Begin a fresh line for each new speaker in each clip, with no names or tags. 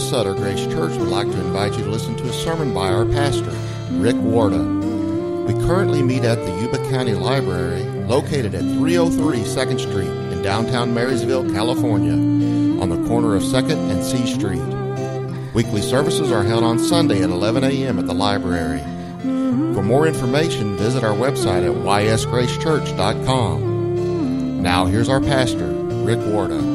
of Sutter Grace Church would like to invite you to listen to a sermon by our pastor, Rick Warda. We currently meet at the Yuba County Library, located at 303 2nd Street in downtown Marysville, California, on the corner of 2nd and C Street. Weekly services are held on Sunday at 11 a.m. at the library. For more information, visit our website at ysgracechurch.com. Now here's our pastor, Rick Warda.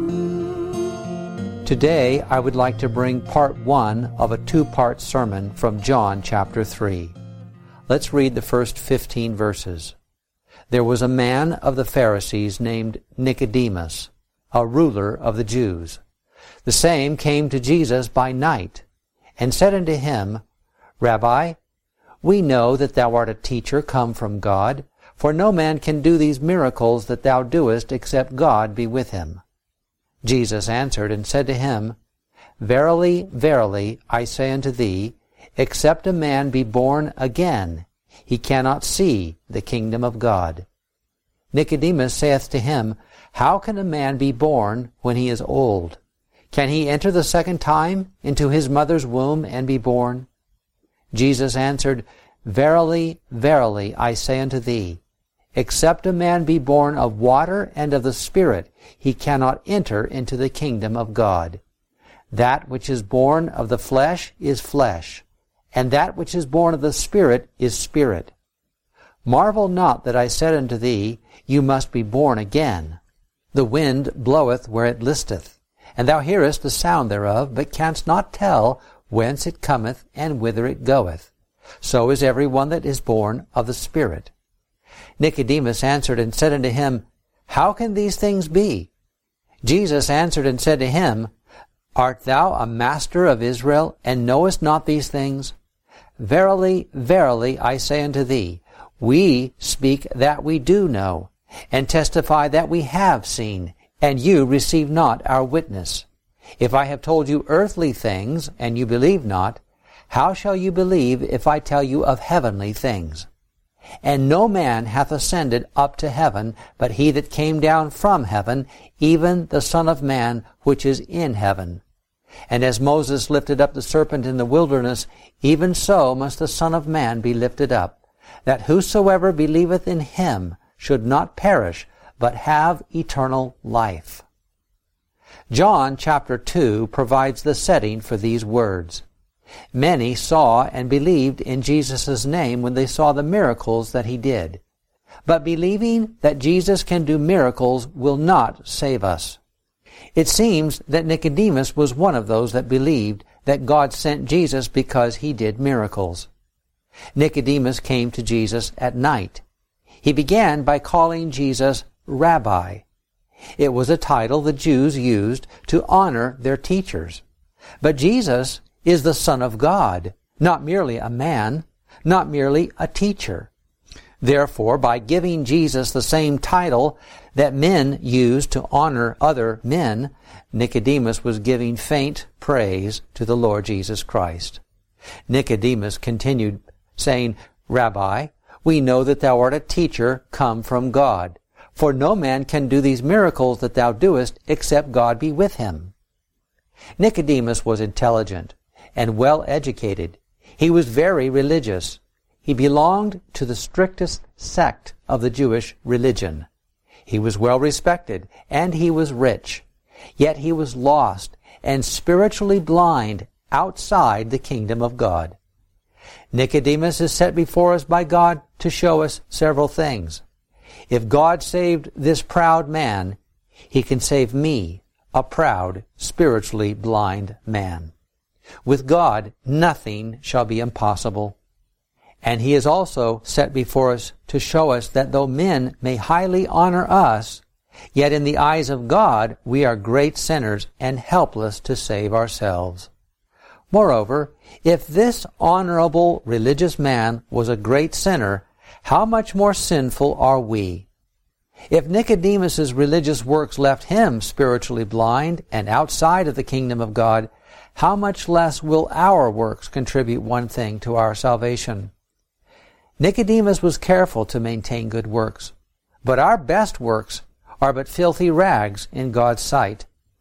Today, I would like to bring part 1 of a 2-part sermon from John chapter 3. Let's read the first 15 verses. There was a man of the Pharisees named Nicodemus, a ruler of the Jews. The same came to Jesus by night, and said unto him, Rabbi, we know that thou art a teacher come from God, for no man can do these miracles that thou doest except God be with him. Jesus answered and said to him, Verily, verily, I say unto thee, except a man be born again, he cannot see the kingdom of God. Nicodemus saith to him, How can a man be born when he is old? Can he enter the second time into his mother's womb and be born? Jesus answered, Verily, verily, I say unto thee, except a man be born of water and of the Spirit, he cannot enter into the kingdom of God. That which is born of the flesh is flesh, and that which is born of the Spirit is spirit. Marvel not that I said unto thee, You must be born again. The wind bloweth where it listeth, and thou hearest the sound thereof, but canst not tell whence it cometh and whither it goeth. So is every one that is born of the Spirit. Nicodemus answered and said unto him, How can these things be? Jesus answered and said to him, Art thou a master of Israel, and knowest not these things? Verily, verily, I say unto thee, we speak that we do know, and testify that we have seen, and you receive not our witness. If I have told you earthly things, and you believe not, how shall you believe if I tell you of heavenly things? And no man hath ascended up to heaven, but he that came down from heaven, even the Son of Man which is in heaven. And as Moses lifted up the serpent in the wilderness, even so must the Son of Man be lifted up, that whosoever believeth in him should not perish, but have eternal life. John chapter 2 provides the setting for these words. Many saw and believed in Jesus' name when they saw the miracles that he did. But believing that Jesus can do miracles will not save us. It seems that Nicodemus was one of those that believed that God sent Jesus because he did miracles. Nicodemus came to Jesus at night. He began by calling Jesus Rabbi. It was a title the Jews used to honor their teachers. But Jesus is the Son of God, not merely a man, not merely a teacher. Therefore, by giving Jesus the same title that men use to honor other men, Nicodemus was giving faint praise to the Lord Jesus Christ. Nicodemus continued saying, Rabbi, we know that thou art a teacher come from God, for no man can do these miracles that thou doest except God be with him. Nicodemus was intelligent and well educated. He was very religious. He belonged to the strictest sect of the Jewish religion. He was well respected, and he was rich. Yet he was lost and spiritually blind outside the kingdom of God. Nicodemus is set before us by God to show us several things. If God saved this proud man, he can save me, a proud, spiritually blind man. With God, nothing shall be impossible. And he is also set before us to show us that though men may highly honor us, yet in the eyes of God we are great sinners and helpless to save ourselves. Moreover, if this honorable religious man was a great sinner, how much more sinful are we? If Nicodemus's religious works left him spiritually blind and outside of the kingdom of God, how much less will our works contribute one thing to our salvation? Nicodemus was careful to maintain good works, but our best works are but filthy rags in God's sight.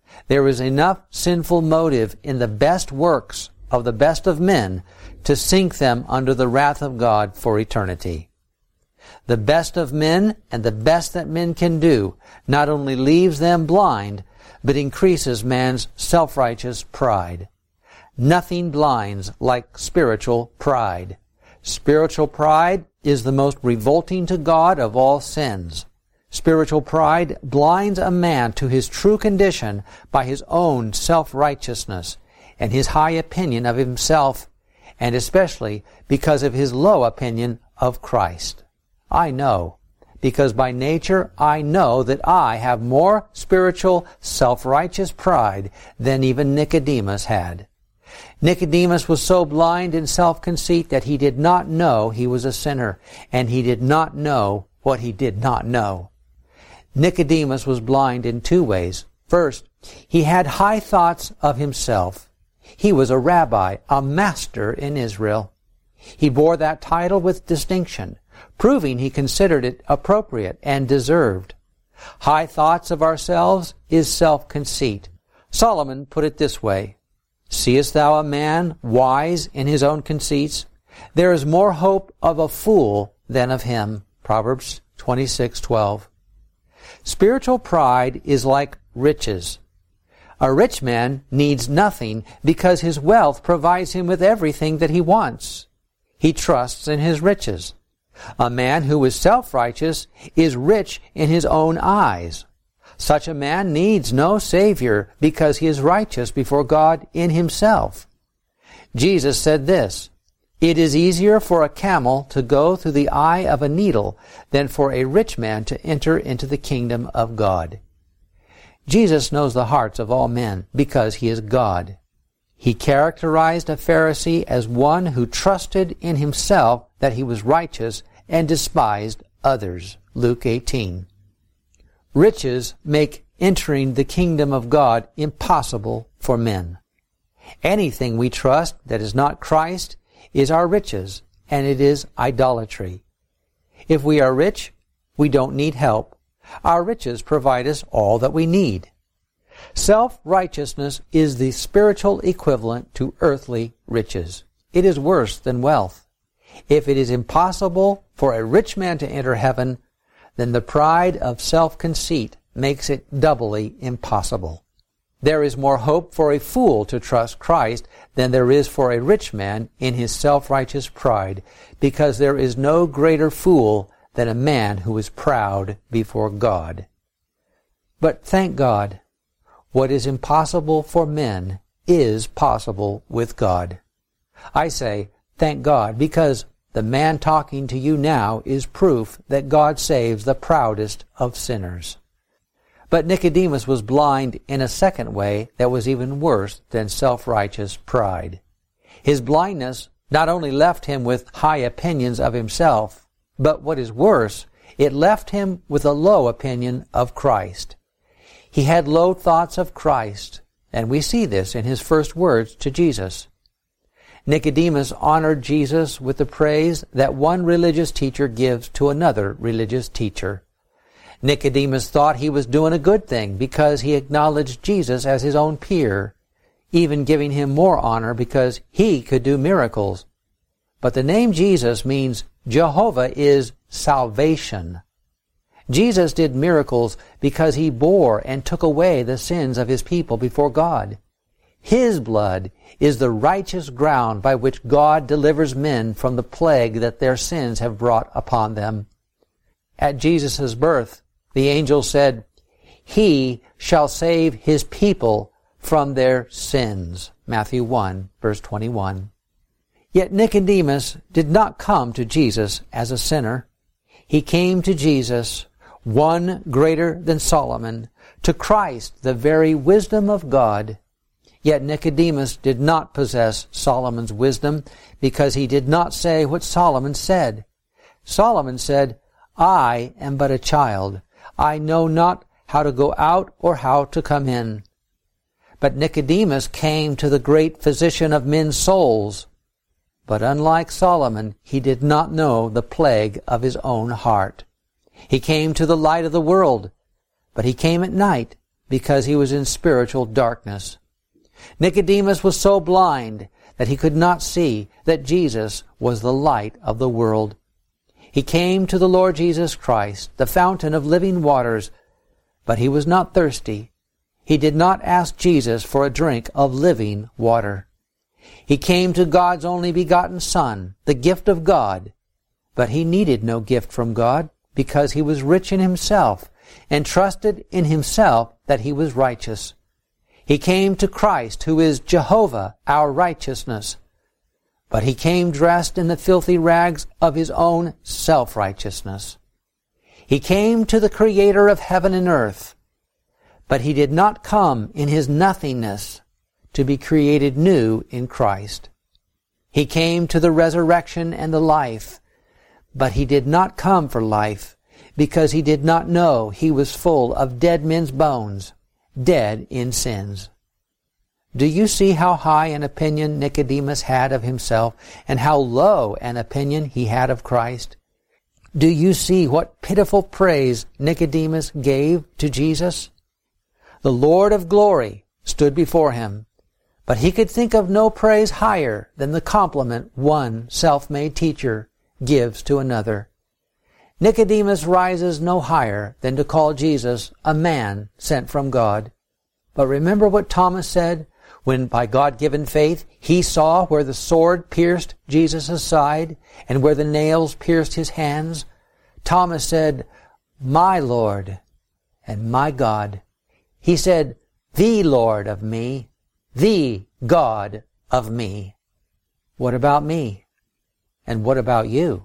There is enough sinful motive in the best works of the best of men to sink them under the wrath of God for eternity. The best of men and the best that men can do not only leaves them blind, but increases man's self-righteous pride. Nothing blinds like spiritual pride. Spiritual pride is the most revolting to God of all sins. Spiritual pride blinds a man to his true condition by his own self-righteousness and his high opinion of himself, and especially because of his low opinion of Christ. I know, because by nature I know that I have more spiritual self-righteous pride than even Nicodemus had. Nicodemus was so blind in self-conceit that he did not know he was a sinner, and he did not know what he did not know. Nicodemus was blind in two ways. First, he had high thoughts of himself. He was a rabbi, a master in Israel. He bore that title with distinction, proving he considered it appropriate and deserved. High thoughts of ourselves is self-conceit. Solomon put it this way, "Seest thou a man wise in his own conceits? There is more hope of a fool than of him." Proverbs 26:12. Spiritual pride is like riches. A rich man needs nothing because his wealth provides him with everything that he wants. He trusts in his riches. A man who is self-righteous is rich in his own eyes. Such a man needs no Savior because he is righteous before God in himself. Jesus said this, "It is easier for a camel to go through the eye of a needle than for a rich man to enter into the kingdom of God." Jesus knows the hearts of all men because he is God. He characterized a Pharisee as one who trusted in himself that he was righteous and despised others. Luke 18. Riches make entering the kingdom of God impossible for men. Anything we trust that is not Christ is our riches, and it is idolatry. If we are rich, we don't need help. Our riches provide us all that we need. Self-righteousness is the spiritual equivalent to earthly riches. It is worse than wealth. If it is impossible for a rich man to enter heaven, then the pride of self-conceit makes it doubly impossible. There is more hope for a fool to trust Christ than there is for a rich man in his self-righteous pride, because there is no greater fool than a man who is proud before God. But thank God, what is impossible for men is possible with God. I say, thank God, because the man talking to you now is proof that God saves the proudest of sinners. But Nicodemus was blind in a second way that was even worse than self-righteous pride. His blindness not only left him with high opinions of himself, but what is worse, it left him with a low opinion of Christ. He had low thoughts of Christ, and we see this in his first words to Jesus. Nicodemus honored Jesus with the praise that one religious teacher gives to another religious teacher. Nicodemus thought he was doing a good thing because he acknowledged Jesus as his own peer, even giving him more honor because he could do miracles. But the name Jesus means Jehovah is salvation. Jesus did miracles because he bore and took away the sins of his people before God. His blood is the righteous ground by which God delivers men from the plague that their sins have brought upon them. At Jesus' birth, the angel said, "He shall save his people from their sins." Matthew 1, verse 21. Yet Nicodemus did not come to Jesus as a sinner. He came to Jesus, one greater than Solomon, to Christ, the very wisdom of God. Yet Nicodemus did not possess Solomon's wisdom because he did not say what Solomon said. Solomon said, "I am but a child. I know not how to go out or how to come in." But Nicodemus came to the great physician of men's souls. But unlike Solomon, he did not know the plague of his own heart. He came to the light of the world, but he came at night because he was in spiritual darkness. Nicodemus was so blind that he could not see that Jesus was the light of the world. He came to the Lord Jesus Christ, the fountain of living waters, but he was not thirsty. He did not ask Jesus for a drink of living water. He came to God's only begotten Son, the gift of God, but he needed no gift from God because he was rich in himself and trusted in himself that he was righteous. He came to Christ, who is Jehovah, our righteousness, but he came dressed in the filthy rags of his own self-righteousness. He came to the Creator of heaven and earth, but he did not come in his nothingness to be created new in Christ. He came to the resurrection and the life, but he did not come for life because he did not know he was full of dead men's bones, dead in sins. Do you see how high an opinion Nicodemus had of himself and how low an opinion he had of Christ? Do you see what pitiful praise Nicodemus gave to Jesus? The Lord of glory stood before him, but he could think of no praise higher than the compliment one self-made teacher gives to another. Nicodemus rises no higher than to call Jesus a man sent from God. But remember what Thomas said when, by God-given faith, he saw where the sword pierced Jesus' side and where the nails pierced his hands? Thomas said, "My Lord and my God." He said, "The Lord of me, the God of me." What about me? And what about you?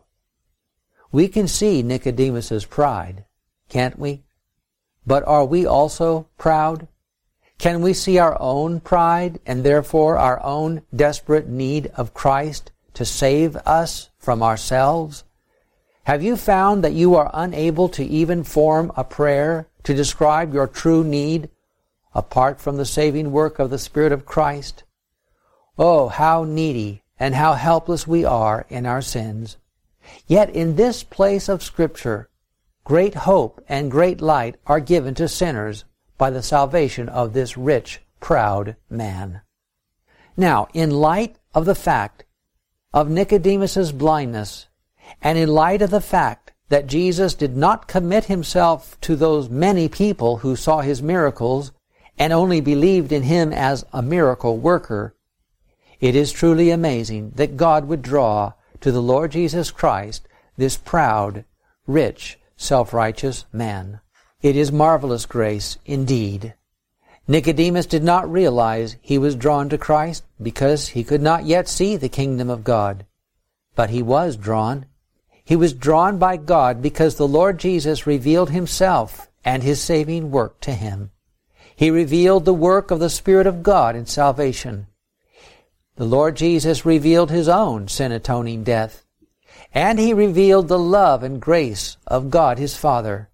We can see Nicodemus's pride, can't we? But are we also proud? Can we see our own pride and therefore our own desperate need of Christ to save us from ourselves? Have you found that you are unable to even form a prayer to describe your true need apart from the saving work of the Spirit of Christ? Oh, how needy and how helpless we are in our sins. Yet in this place of Scripture, great hope and great light are given to sinners by the salvation of this rich, proud man. Now, in light of the fact of Nicodemus's blindness, and in light of the fact that Jesus did not commit himself to those many people who saw his miracles and only believed in him as a miracle worker, it is truly amazing that God would draw to the Lord Jesus Christ this proud, rich, self-righteous man. It is marvelous grace indeed. Nicodemus did not realize he was drawn to Christ because he could not yet see the kingdom of God. But he was drawn. He was drawn by God because the Lord Jesus revealed himself and his saving work to him. He revealed the work of the Spirit of God in salvation. The Lord Jesus revealed his own sin-atoning death, and he revealed the love and grace of God his Father.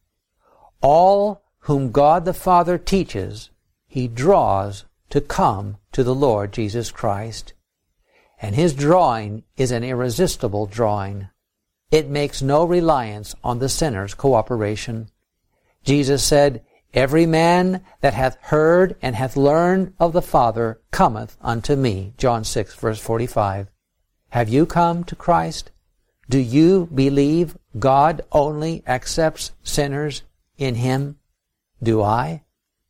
All whom God the Father teaches, he draws to come to the Lord Jesus Christ. And his drawing is an irresistible drawing. It makes no reliance on the sinner's cooperation. Jesus said, "Every man that hath heard and hath learned of the Father cometh unto me." John 6, verse 45. Have you come to Christ? Do you believe God only accepts sinners in him? Do I?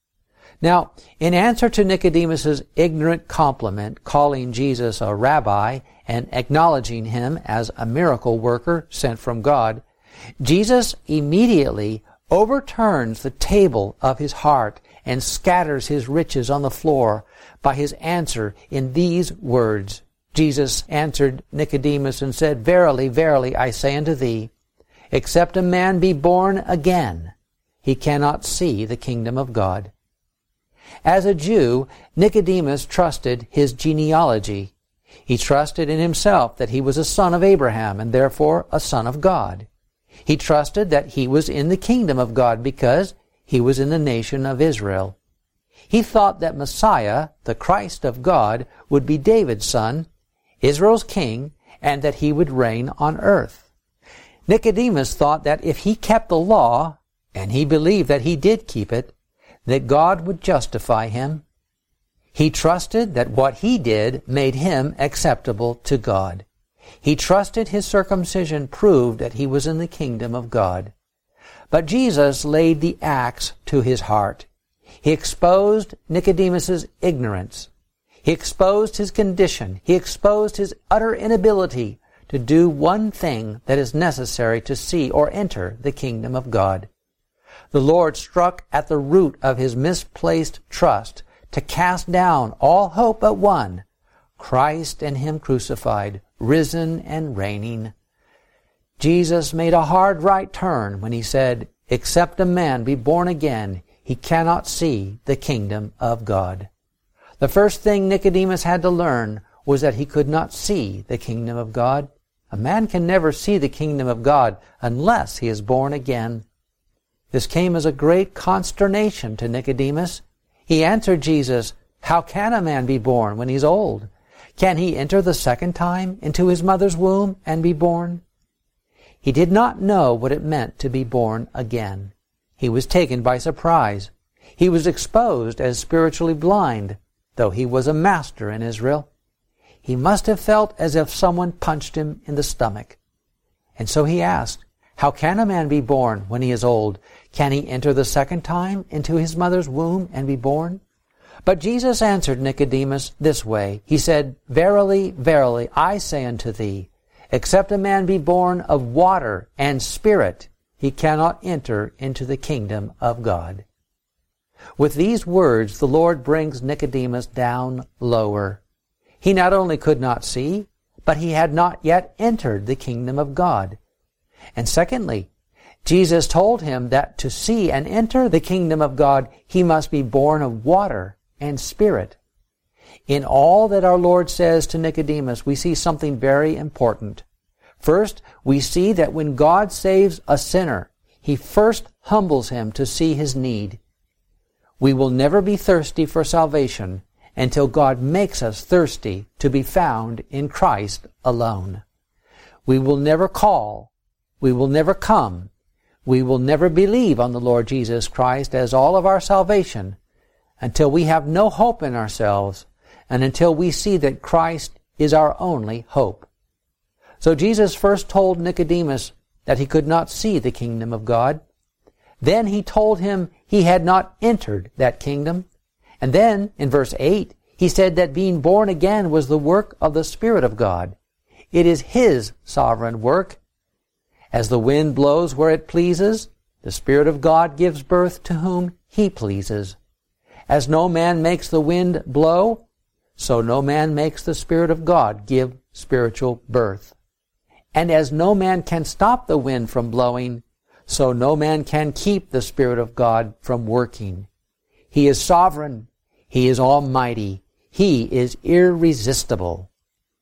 Now, in answer to Nicodemus's ignorant compliment, calling Jesus a rabbi and acknowledging him as a miracle worker sent from God, Jesus immediately overturns the table of his heart and scatters his riches on the floor by his answer in these words. Jesus answered Nicodemus and said, "Verily, verily, I say unto thee, except a man be born again, he cannot see the kingdom of God." As a Jew, Nicodemus trusted his genealogy. He trusted in himself that he was a son of Abraham and therefore a son of God. He trusted that he was in the kingdom of God because he was in the nation of Israel. He thought that Messiah, the Christ of God, would be David's son, Israel's king, and that he would reign on earth. Nicodemus thought that if he kept the law, and he believed that he did keep it, that God would justify him. He trusted that what he did made him acceptable to God. He trusted his circumcision proved that he was in the kingdom of God. But Jesus laid the axe to his heart. He exposed Nicodemus's ignorance. He exposed his condition. He exposed his utter inability to do one thing that is necessary to see or enter the kingdom of God. The Lord struck at the root of his misplaced trust to cast down all hope but one, Christ and him crucified, risen and reigning. Jesus made a hard right turn when he said, "Except a man be born again, he cannot see the kingdom of God." The first thing Nicodemus had to learn was that he could not see the kingdom of God. A man can never see the kingdom of God unless he is born again. This came as a great consternation to Nicodemus. He answered Jesus, "How can a man be born when he's old? Can he enter the second time into his mother's womb and be born?" He did not know what it meant to be born again. He was taken by surprise. He was exposed as spiritually blind, though he was a master in Israel. He must have felt as if someone punched him in the stomach. And so he asked, "How can a man be born when he is old? Can he enter the second time into his mother's womb and be born?" But Jesus answered Nicodemus this way. He said, "Verily, verily, I say unto thee, except a man be born of water and spirit, he cannot enter into the kingdom of God." With these words, the Lord brings Nicodemus down lower. He not only could not see, but he had not yet entered the kingdom of God. And secondly, Jesus told him that to see and enter the kingdom of God, he must be born of water and spirit. In all that our Lord says to Nicodemus, we see something very important. First, we see that when God saves a sinner, he first humbles him to see his need. We will never be thirsty for salvation until God makes us thirsty to be found in Christ alone. We will never call, we will never come, we will never believe on the Lord Jesus Christ as all of our salvation until we have no hope in ourselves and until we see that Christ is our only hope. So Jesus first told Nicodemus that he could not see the kingdom of God. Then he told him he had not entered that kingdom. And then, in verse 8, he said that being born again was the work of the Spirit of God. It is his sovereign work. As the wind blows where it pleases, the Spirit of God gives birth to whom he pleases. As no man makes the wind blow, so no man makes the Spirit of God give spiritual birth. And as no man can stop the wind from blowing, so no man can keep the Spirit of God from working. He is sovereign. He is almighty. He is irresistible.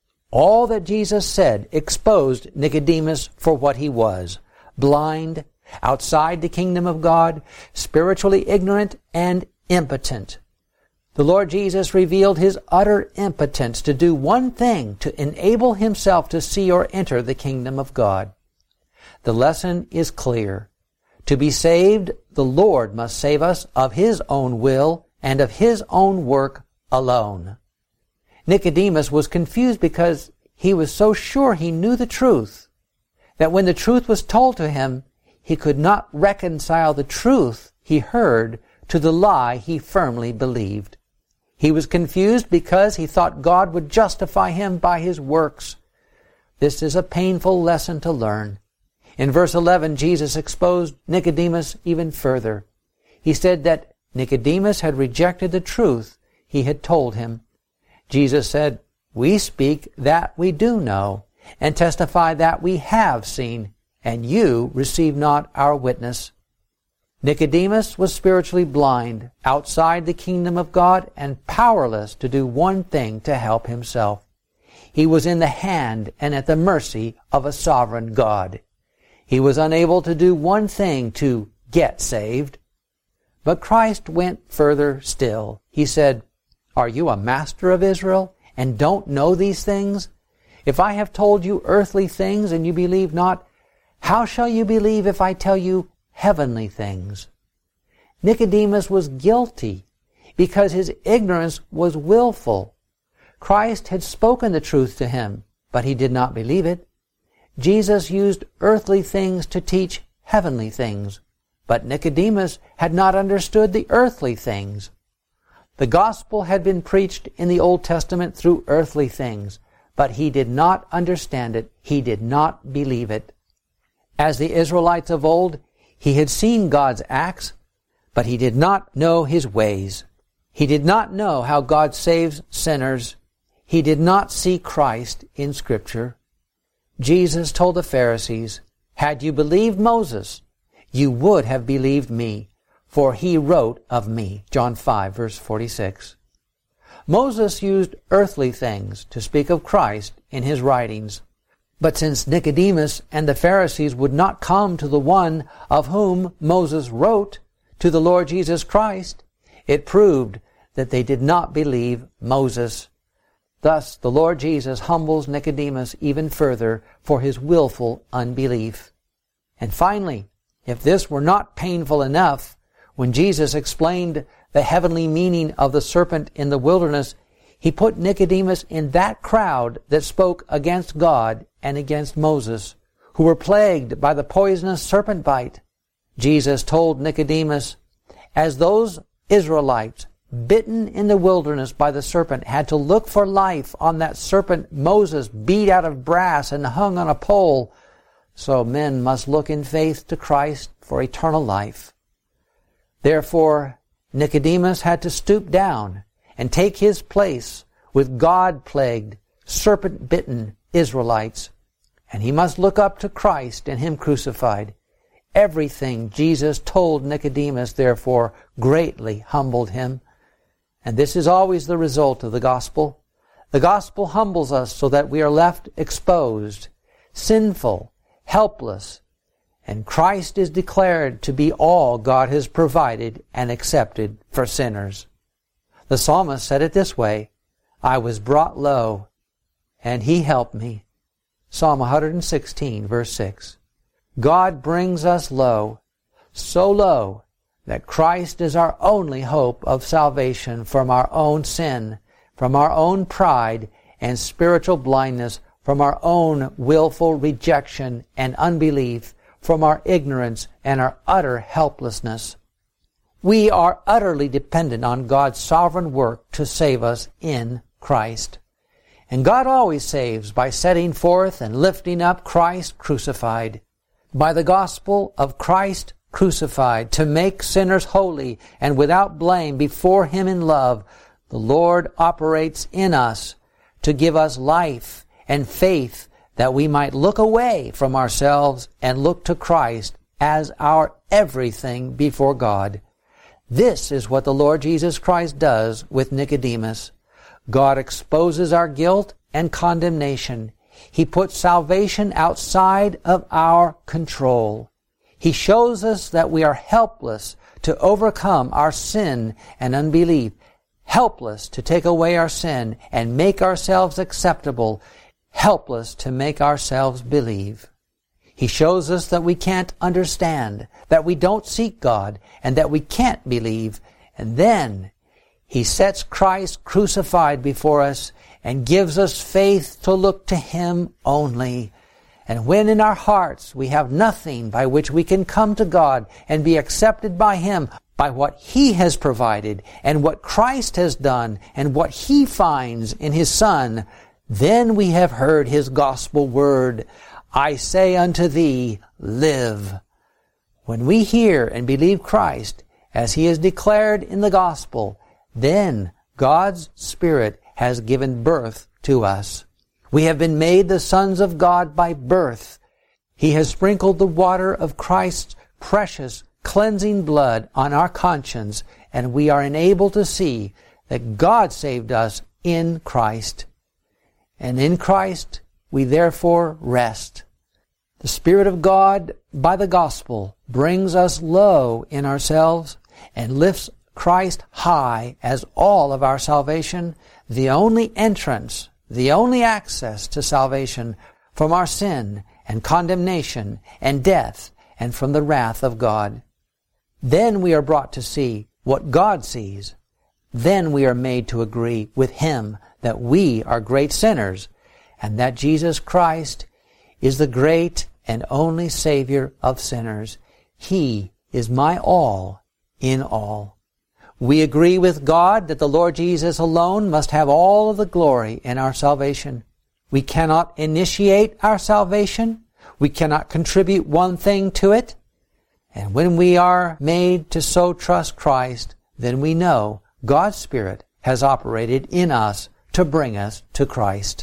All that Jesus said exposed Nicodemus for what he was: blind, outside the kingdom of God, spiritually ignorant, and impotent. The Lord Jesus revealed his utter impotence to do one thing to enable himself to see or enter the kingdom of God. The lesson is clear. To be saved, the Lord must save us of his own will and of his own work alone. Nicodemus was confused because he was so sure he knew the truth that when the truth was told to him, he could not reconcile the truth he heard to the lie he firmly believed. He was confused because he thought God would justify him by his works. This is a painful lesson to learn. In verse 11, Jesus exposed Nicodemus even further. He said that Nicodemus had rejected the truth he had told him. Jesus said, "We speak that we do know, and testify that we have seen, and you receive not our witness." Nicodemus was spiritually blind, outside the kingdom of God, and powerless to do one thing to help himself. He was in the hand and at the mercy of a sovereign God. He was unable to do one thing to get saved. But Christ went further still. He said, "Are you a master of Israel and don't know these things? If I have told you earthly things and you believe not, how shall you believe if I tell you heavenly things?" Nicodemus was guilty because his ignorance was willful. Christ had spoken the truth to him, but he did not believe it. Jesus used earthly things to teach heavenly things, but Nicodemus had not understood the earthly things. The gospel had been preached in the Old Testament through earthly things, but he did not understand it. He did not believe it. As the Israelites of old, he had seen God's acts, but he did not know his ways. He did not know how God saves sinners. He did not see Christ in Scripture. Jesus told the Pharisees, "Had you believed Moses, you would have believed me, for he wrote of me." John 5, verse 46. Moses used earthly things to speak of Christ in his writings. But since Nicodemus and the Pharisees would not come to the one of whom Moses wrote, to the Lord Jesus Christ, it proved that they did not believe Moses. Thus, the Lord Jesus humbles Nicodemus even further for his willful unbelief. And finally, if this were not painful enough, when Jesus explained the heavenly meaning of the serpent in the wilderness, he put Nicodemus in that crowd that spoke against God and against Moses, who were plagued by the poisonous serpent bite. Jesus told Nicodemus, as those Israelites bitten in the wilderness by the serpent had to look for life on that serpent Moses beat out of brass and hung on a pole, so men must look in faith to Christ for eternal life. Therefore, Nicodemus had to stoop down and take his place with God-plagued, serpent-bitten Israelites, and he must look up to Christ and Him crucified. Everything Jesus told Nicodemus, therefore, greatly humbled him. And this is always the result of the gospel. The gospel humbles us so that we are left exposed, sinful, helpless, and Christ is declared to be all God has provided and accepted for sinners. The psalmist said it this way, "I was brought low, and He helped me." Psalm 116, verse 6. God brings us low, so low that Christ is our only hope of salvation from our own sin, from our own pride and spiritual blindness, from our own willful rejection and unbelief, from our ignorance and our utter helplessness. We are utterly dependent on God's sovereign work to save us in Christ. And God always saves by setting forth and lifting up Christ crucified. By the gospel of Christ crucified, to make sinners holy and without blame before Him in love, the Lord operates in us to give us life and faith that we might look away from ourselves and look to Christ as our everything before God. This is what the Lord Jesus Christ does with Nicodemus. God exposes our guilt and condemnation. He puts salvation outside of our control. He shows us that we are helpless to overcome our sin and unbelief, helpless to take away our sin and make ourselves acceptable, helpless to make ourselves believe. He shows us that we can't understand, that we don't seek God, and that we can't believe. And then He sets Christ crucified before us and gives us faith to look to Him only. And when in our hearts we have nothing by which we can come to God and be accepted by Him, by what He has provided and what Christ has done and what He finds in His Son, then we have heard His gospel word, "I say unto thee, live." When we hear and believe Christ as He is declared in the gospel, then God's Spirit has given birth to us. We have been made the sons of God by birth. He has sprinkled the water of Christ's precious cleansing blood on our conscience, and we are enabled to see that God saved us in Christ. And in Christ we therefore rest. The Spirit of God, by the gospel, brings us low in ourselves and lifts Christ high as all of our salvation, the only entrance, the only access to salvation from our sin and condemnation and death and from the wrath of God. Then we are brought to see what God sees. Then we are made to agree with Him that we are great sinners, and that Jesus Christ is the great and only Savior of sinners. He is my all in all. We agree with God that the Lord Jesus alone must have all of the glory in our salvation. We cannot initiate our salvation. We cannot contribute one thing to it. And when we are made to so trust Christ, then we know God's Spirit has operated in us to bring us to Christ.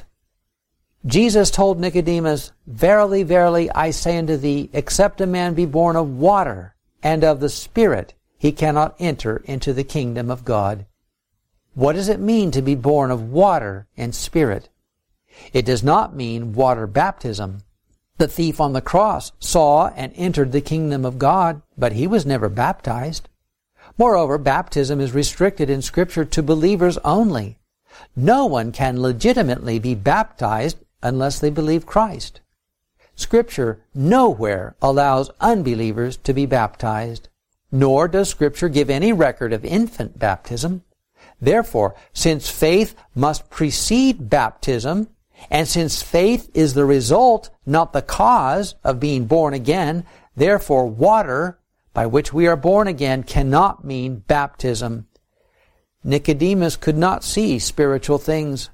Jesus told Nicodemus, "Verily, verily, I say unto thee, except a man be born of water and of the Spirit, he cannot enter into the kingdom of God." What does it mean to be born of water and Spirit? It does not mean water baptism. The thief on the cross saw and entered the kingdom of God, but he was never baptized. Moreover, baptism is restricted in Scripture to believers only. No one can legitimately be baptized unless they believe Christ. Scripture nowhere allows unbelievers to be baptized, nor does Scripture give any record of infant baptism. Therefore, since faith must precede baptism, and since faith is the result, not the cause, of being born again, therefore water, by which we are born again, cannot mean baptism. Nicodemus could not see spiritual things.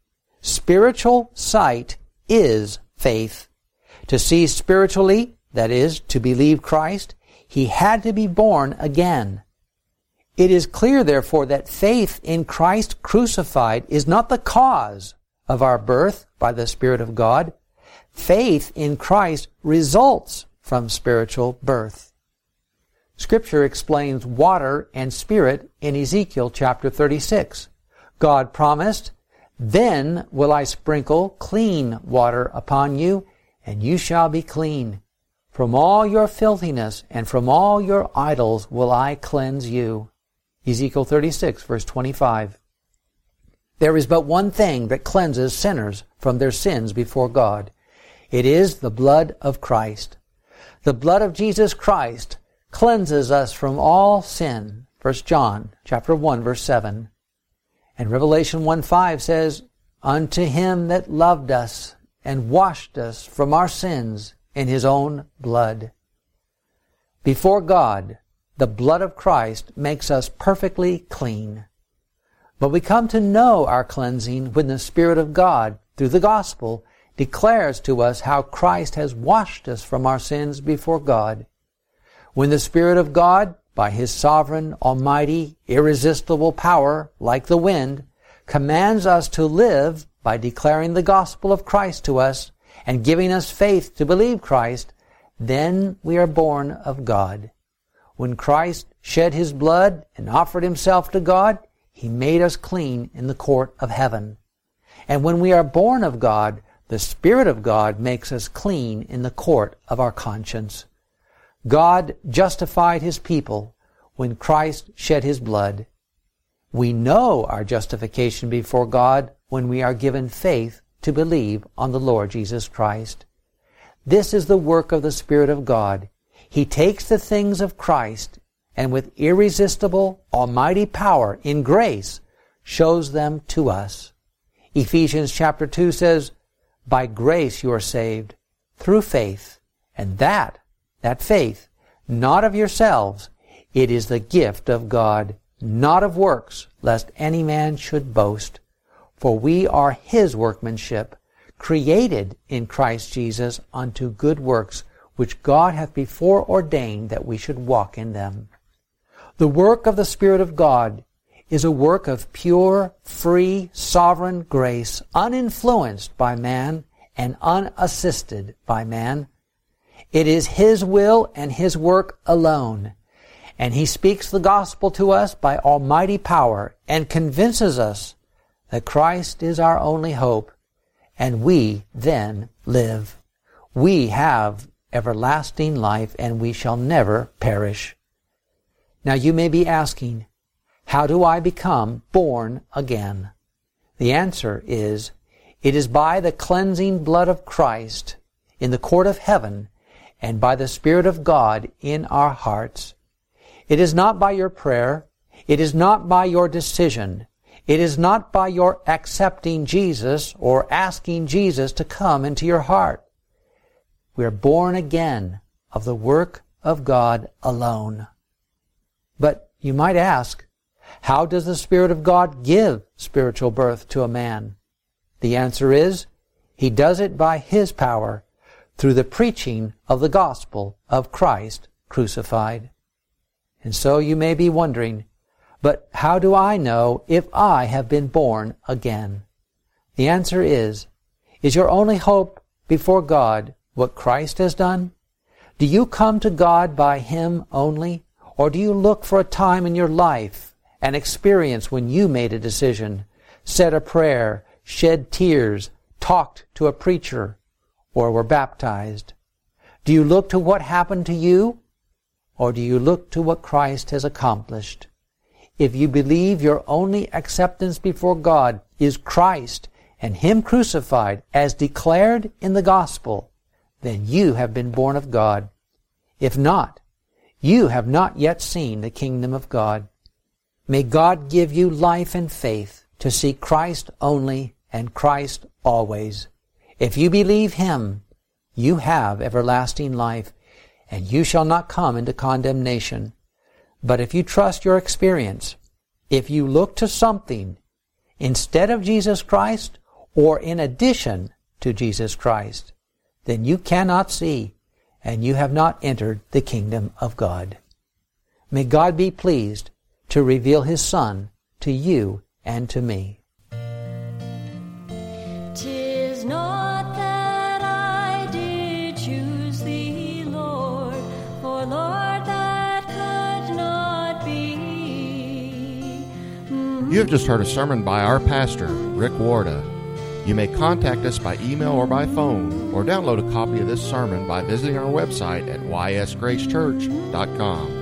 Spiritual sight is faith. To see spiritually, that is, to believe Christ, he had to be born again. It is clear, therefore, that faith in Christ crucified is not the cause of our birth by the Spirit of God. Faith in Christ results from spiritual birth. Scripture explains water and Spirit in Ezekiel chapter 36. God promised, "Then will I sprinkle clean water upon you, and you shall be clean. From all your filthiness and from all your idols will I cleanse you." Ezekiel 36, verse 25. There is but one thing that cleanses sinners from their sins before God. It is the blood of Christ. The blood of Jesus Christ cleanses us from all sin. 1 John chapter 1, verse 7. And Revelation 1:5 says, "Unto him that loved us and washed us from our sins in his own blood." Before God, the blood of Christ makes us perfectly clean. But we come to know our cleansing when the Spirit of God, through the gospel, declares to us how Christ has washed us from our sins before God. When the Spirit of God, by His sovereign, almighty, irresistible power, like the wind, commands us to live by declaring the gospel of Christ to us and giving us faith to believe Christ, then we are born of God. When Christ shed His blood and offered Himself to God, He made us clean in the court of heaven. And when we are born of God, the Spirit of God makes us clean in the court of our conscience. God justified His people when Christ shed His blood. We know our justification before God when we are given faith to believe on the Lord Jesus Christ. This is the work of the Spirit of God. He takes the things of Christ and with irresistible, almighty power in grace shows them to us. Ephesians chapter 2 says, "By grace you are saved, through faith, and that faith, not of yourselves, it is the gift of God, not of works, lest any man should boast. For we are His workmanship, created in Christ Jesus unto good works, which God hath before ordained that we should walk in them." The work of the Spirit of God is a work of pure, free, sovereign grace, uninfluenced by man and unassisted by man. It is His will and His work alone. And He speaks the gospel to us by almighty power and convinces us that Christ is our only hope, and we then live. We have everlasting life, and we shall never perish. Now you may be asking, how do I become born again? The answer is, it is by the cleansing blood of Christ in the court of heaven and by the Spirit of God in our hearts. It is not by your prayer. It is not by your decision. It is not by your accepting Jesus or asking Jesus to come into your heart. We are born again of the work of God alone. But you might ask, how does the Spirit of God give spiritual birth to a man? The answer is, He does it by His power through the preaching of the gospel of Christ crucified. And so you may be wondering, but how do I know if I have been born again? The answer is your only hope before God what Christ has done? Do you come to God by Him only? Or do you look for a time in your life, an experience when you made a decision, said a prayer, shed tears, talked to a preacher, or were baptized? Do you look to what happened to you? Or do you look to what Christ has accomplished? If you believe your only acceptance before God is Christ and Him crucified as declared in the gospel, then you have been born of God. If not, you have not yet seen the kingdom of God. May God give you life and faith to see Christ only and Christ always. If you believe Him, you have everlasting life, and you shall not come into condemnation. But if you trust your experience, if you look to something instead of Jesus Christ or in addition to Jesus Christ, then you cannot see, and you have not entered the kingdom of God. May God be pleased to reveal His Son to you and to me.
'Tis not that I did choose Thee, Lord, for Lord, that could not be.
You have just heard a sermon by our pastor, Rick Warda. You may contact us by email or by phone, or download a copy of this sermon by visiting our website at ysgracechurch.com.